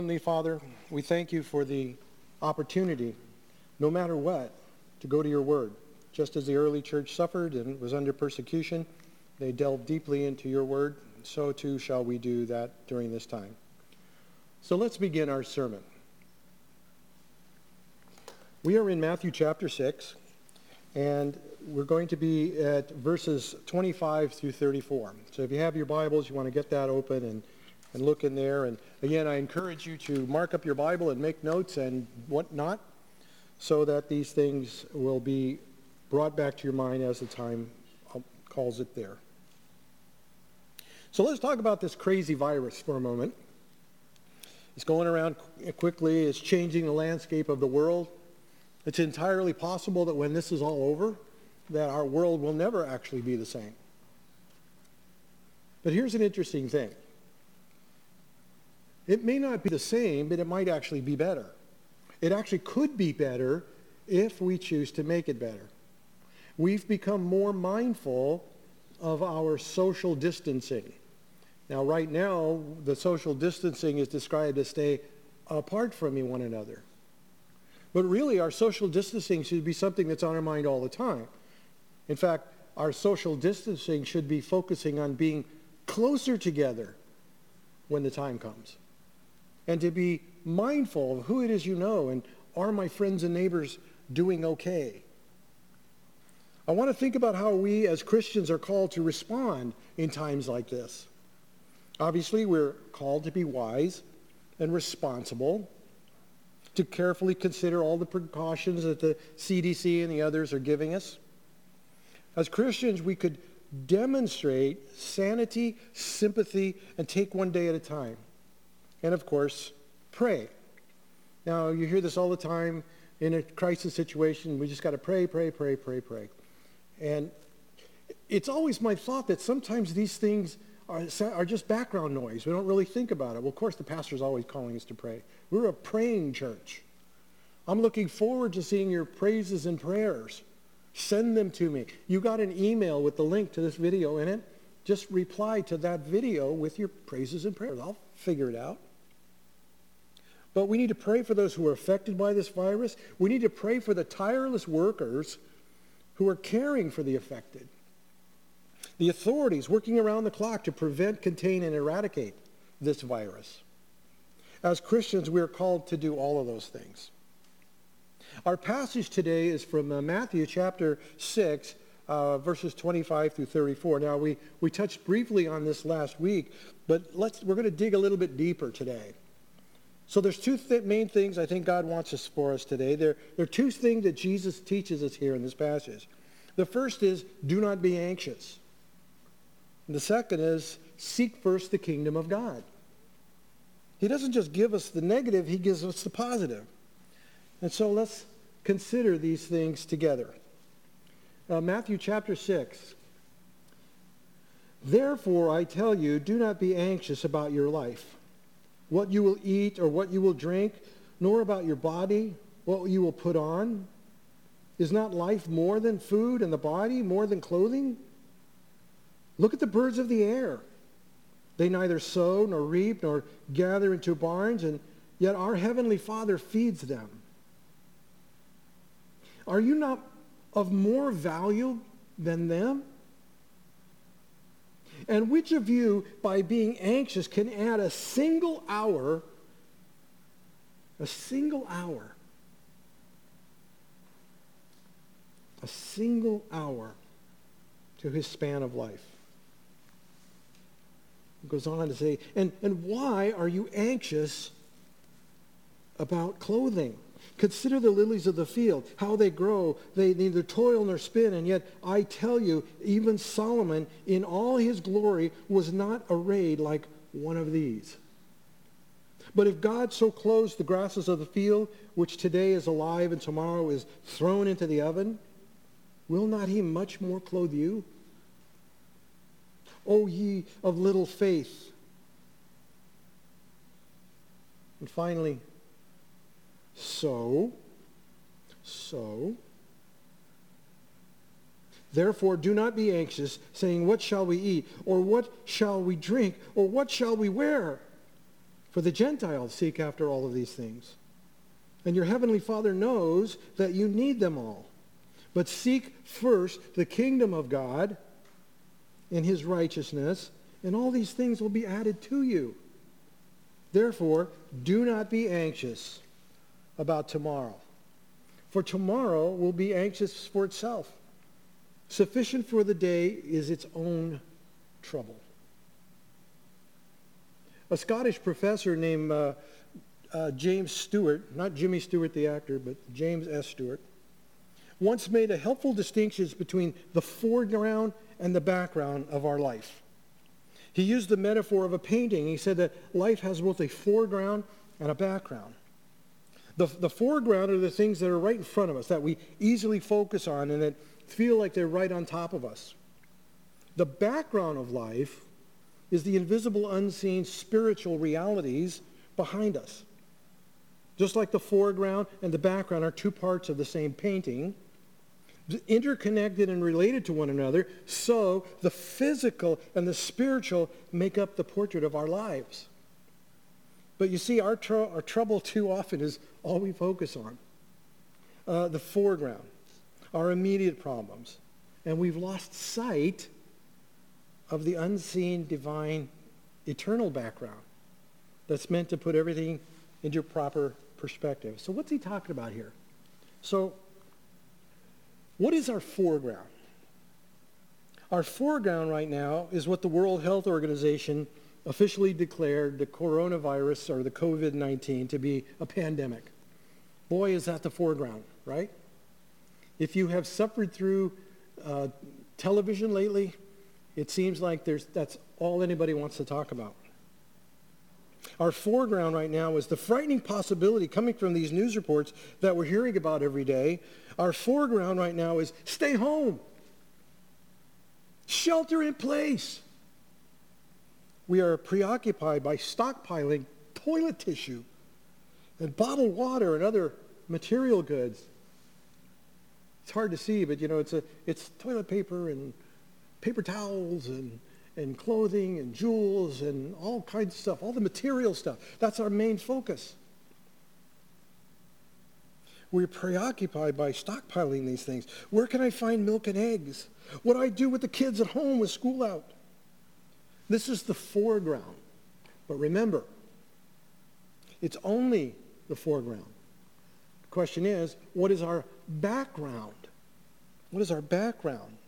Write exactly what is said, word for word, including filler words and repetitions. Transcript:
Heavenly Father, we thank you for the opportunity, no matter what, to go to your word. Just as the early church suffered and was under persecution, they delved deeply into your word. So too shall we do that during this time. So let's begin our sermon. We are in Matthew chapter six, and we're going to be at verses twenty-five through thirty-four. So if you have your Bibles, you want to get that open and and look in there. And again, I encourage you to mark up your Bible and make notes and whatnot so that these things will be brought back to your mind as the time calls it there. So let's talk about this crazy virus for a moment. It's going around quickly. It's changing the landscape of the world. It's entirely possible that when this is all over, that our world will never actually be the same. But here's an interesting thing. It may not be the same, but it might actually be better. It actually could be better if we choose to make it better. We've become more mindful of our social distancing. Now, right now, the social distancing is described as stay apart from one another. But really, our social distancing should be something that's on our mind all the time. In fact, our social distancing should be focusing on being closer together when the time comes. And to be mindful of who it is you know, and are my friends and neighbors doing okay? I want to think about how we as Christians are called to respond in times like this. Obviously, we're called to be wise and responsible, to carefully consider all the precautions that the C D C and the others are giving us. As Christians, we could demonstrate sanity, sympathy, and take one day at a time. And of course, pray. Now, you hear this all the time in a crisis situation. We just got to pray, pray, pray, pray, pray. And it's always my thought that sometimes these things are, are just background noise. We don't really think about it. Well, of course, the pastor's always calling us to pray. We're a praying church. I'm looking forward to seeing your praises and prayers. Send them to me. You got an email with the link to this video in it. Just reply to that video with your praises and prayers. I'll figure it out. But we need to pray for those who are affected by this virus. We need to pray for the tireless workers who are caring for the affected. The authorities working around the clock to prevent, contain, and eradicate this virus. As Christians, we are called to do all of those things. Our passage today is from uh, Matthew chapter six, uh, verses twenty-five through thirty-four. Now, we, we touched briefly on this last week, but let's we're going to dig a little bit deeper today. So there's two th- main things I think God wants us for us today. There, there are two things that Jesus teaches us here in this passage. The first is, do not be anxious. And the second is, seek first the kingdom of God. He doesn't just give us the negative, he gives us the positive. And so let's consider these things together. Uh, Matthew chapter six. Therefore, I tell you, do not be anxious about your life, what you will eat or what you will drink, nor about your body, what you will put on. Is not life more than food, and the body more than clothing? Look at the birds of the air. They neither sow nor reap nor gather into barns, and yet our heavenly Father feeds them. Are you not of more value than them? And which of you, by being anxious, can add a single hour, a single hour, a single hour to his span of life? It goes on to say, and, and why are you anxious about clothing? Consider the lilies of the field, how they grow. They neither toil nor spin, and yet I tell you, even Solomon in all his glory was not arrayed like one of these. But if God so clothes the grasses of the field, which today is alive and tomorrow is thrown into the oven, will not he much more clothe you? O ye of little faith. And finally, so, so, Therefore, do not be anxious, saying, what shall we eat? Or what shall we drink? Or what shall we wear? For the Gentiles seek after all of these things. And your heavenly Father knows that you need them all. But seek first the kingdom of God and his righteousness, and all these things will be added to you. Therefore, do not be anxious about tomorrow, for tomorrow will be anxious for itself. Sufficient for the day is its own trouble. A Scottish professor named uh, uh, James Stewart, not Jimmy Stewart the actor, but James S. Stewart, once made a helpful distinction between the foreground and the background of our life. He used the metaphor of a painting. He said that life has both a foreground and a background. The, the foreground are the things that are right in front of us, that we easily focus on and that feel like they're right on top of us. The background of life is the invisible, unseen, spiritual realities behind us. Just like the foreground and the background are two parts of the same painting, interconnected and related to one another, so the physical and the spiritual make up the portrait of our lives. But you see, our, tr- our trouble too often is all we focus on. Uh, the foreground, our immediate problems. And we've lost sight of the unseen, divine, eternal background that's meant to put everything into proper perspective. So what's he talking about here? So what is our foreground? Our foreground right now is what the World Health Organization officially declared the coronavirus or the covid nineteen to be a pandemic. Boy, is that the foreground, right? If you have suffered through uh, television lately, it seems like there's that's all anybody wants to talk about. Our foreground right now is the frightening possibility coming from these news reports that we're hearing about every day. Our foreground right now is stay home. Shelter in place. We are preoccupied by stockpiling toilet tissue and bottled water and other material goods. It's hard to see, but you know, it's a it's toilet paper and paper towels and and clothing and jewels and all kinds of stuff, all the material stuff. That's our main focus. We're preoccupied by stockpiling these things. Where can I find milk and eggs? What do I do with the kids at home with school out? This is the foreground. But remember, it's only the foreground. The question is, what is our background? What is our background?